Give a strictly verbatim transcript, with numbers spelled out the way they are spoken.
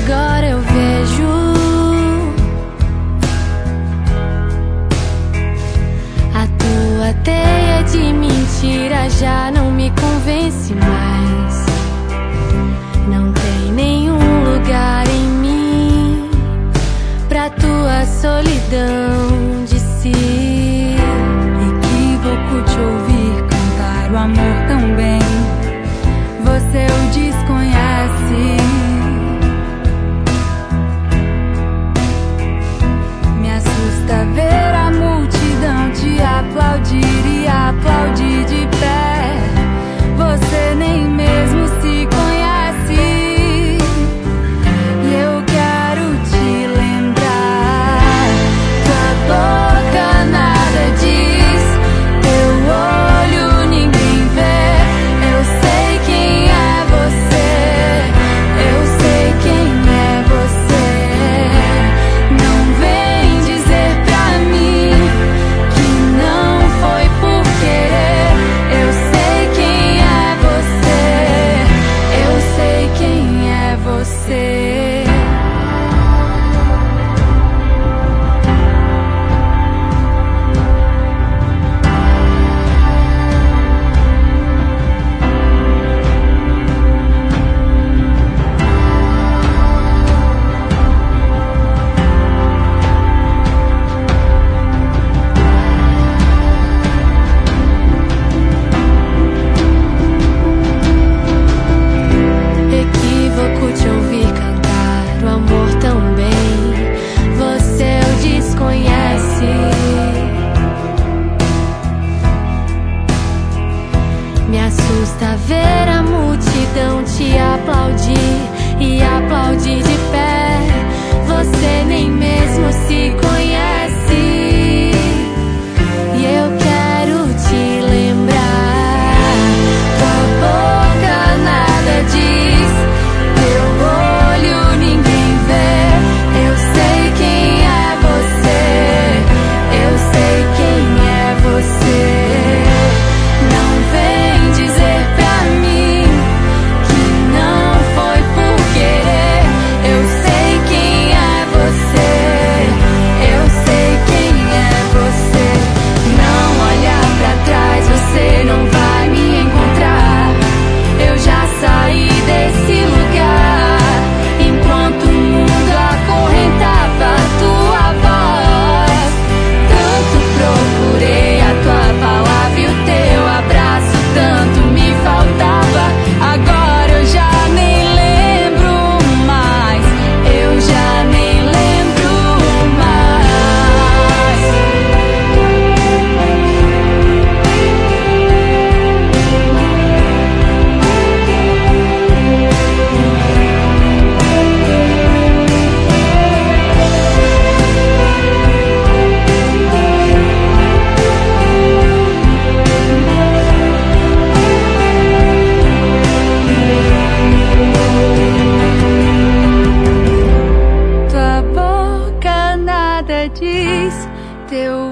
agora eu vejo. A tua teia de mentira já não me convence mais. Não tem nenhum lugar em mim pra tua solidão de si. Equívoco te ouvir cantar o amor tão bem. Você o desconhece. Me assusta ver a multidão te aplaudir e aplaudir de pé. Você nem mesmo se conhece. E eu quero te lembrar. Tua boca nada diz, teu olho ninguém vê. Eu sei quem é você, eu sei quem é você. Não vem dizer pra mim que não foi por querer. Eu sei quem é você, eu sei quem é você. Equívoco te ouvir cantar o amor tão bem. Você o desconhece. Me assusta ver a multidão te aplaudir e aplaudir de pé. Você nem mesmo se conhece. E eu quero te lembrar. Tua boca nada diz, teu olho ninguém vê. Eu sei quem é você, eu sei quem é você. Não vem dizer pra mim que não foi por querer. Eu sei quem é você, eu sei quem é você. Não olhar pra trás, você não vai me encontrar. Eu já saí desse lugar enquanto o mundo acorrentava tua voz. Tanto procurei a tua palavra e o teu abraço, tanto me faltava. Agora eu já nem lembro mais, eu já nem lembro mais. Tua boca nada diz, teu